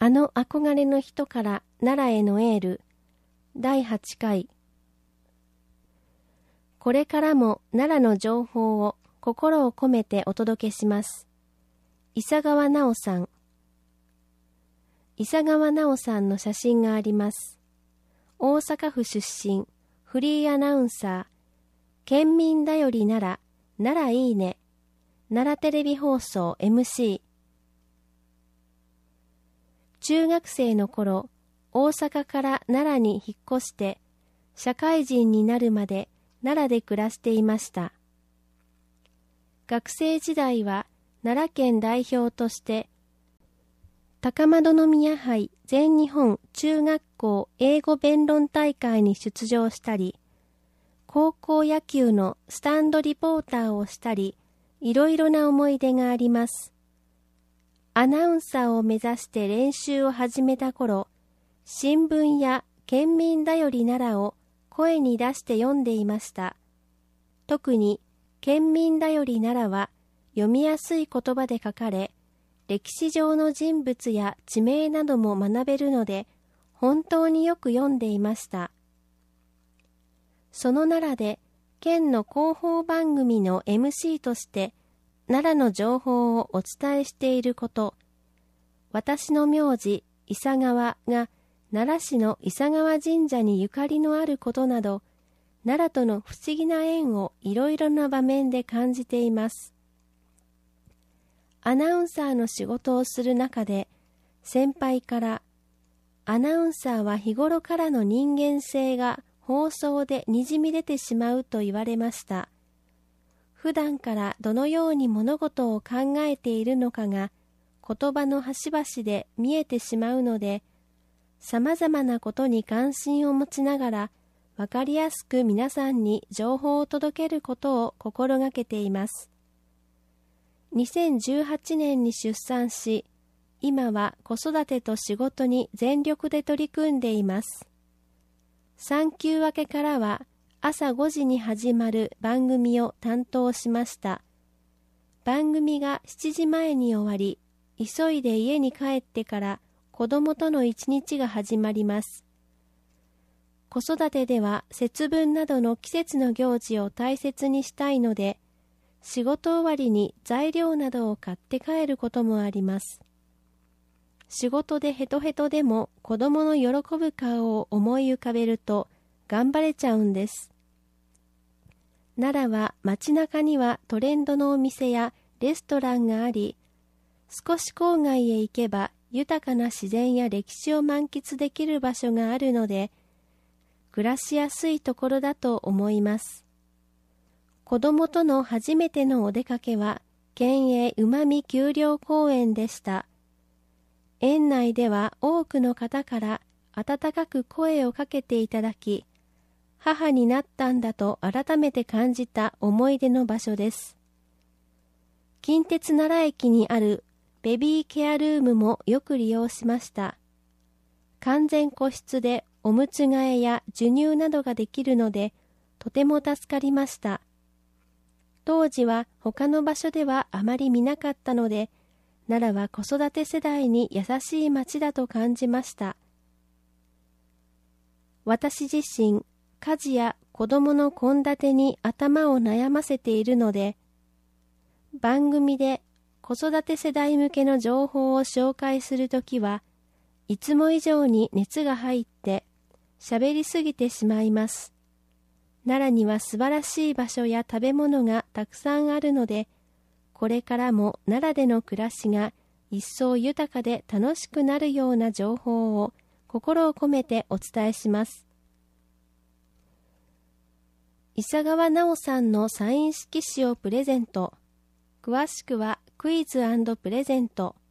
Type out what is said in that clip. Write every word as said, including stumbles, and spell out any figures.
あの憧れの人から奈良へのエールだいはちかい。これからも奈良の情報を心を込めてお届けします。伊佐川直さん。伊佐川直さんの写真があります。大阪府出身、フリーアナウンサー、県民だより奈良、奈良いいね、奈良テレビ放送 エムシー。中学生の頃、大阪から奈良に引っ越して、社会人になるまで奈良で暮らしていました。学生時代は奈良県代表として、高円宮杯全日本中学校英語弁論大会に出場したり、高校野球のスタンドリポーターをしたり、いろいろな思い出があります。アナウンサーを目指して練習を始めた頃、新聞や県民だより奈良を声に出して読んでいました。特に県民だより奈良は読みやすい言葉で書かれ、歴史上の人物や地名なども学べるので、本当によく読んでいました。その奈良で、県の広報番組の エムシー として、奈良の情報をお伝えしていること、私の名字、伊佐川が奈良市の伊佐川神社にゆかりのあることなど、奈良との不思議な縁をいろいろな場面で感じています。アナウンサーの仕事をする中で、先輩から、アナウンサーは日頃からの人間性が放送でにじみ出てしまうと言われました。普段からどのように物事を考えているのかが言葉の端々で見えてしまうので、様々なことに関心を持ちながらわかりやすく皆さんに情報を届けることを心がけています。にせんじゅうはちねんに出産し、今は子育てと仕事に全力で取り組んでいます。産休明けからは朝ごじに始まる番組を担当しました。番組がしちじまえに終わり、急いで家に帰ってから子供との一日が始まります。子育てでは節分などの季節の行事を大切にしたいので、仕事終わりに材料などを買って帰ることもあります。仕事でヘトヘトでも子供の喜ぶ顔を思い浮かべると頑張れちゃうんです。奈良は街中にはトレンドのお店やレストランがあり、少し郊外へ行けば豊かな自然や歴史を満喫できる場所があるので、暮らしやすいところだと思います。子供との初めてのお出かけは、県営うまみ丘陵公園でした。園内では多くの方から温かく声をかけていただき、母になったんだと改めて感じた思い出の場所です。近鉄奈良駅にあるベビーケアルームもよく利用しました。完全個室でおむつ替えや授乳などができるので、とても助かりました。当時は他の場所ではあまり見なかったので、奈良は子育て世代に優しい町だと感じました。私自身、家事や子供の献立に頭を悩ませているので、番組で子育て世代向けの情報を紹介するときは、いつも以上に熱が入って喋りすぎてしまいます。奈良には素晴らしい場所や食べ物がたくさんあるので、これからも奈良での暮らしが一層豊かで楽しくなるような情報を心を込めてお伝えします。伊佐川直さんのサイン色紙をプレゼント。詳しくはクイズ&プレゼント。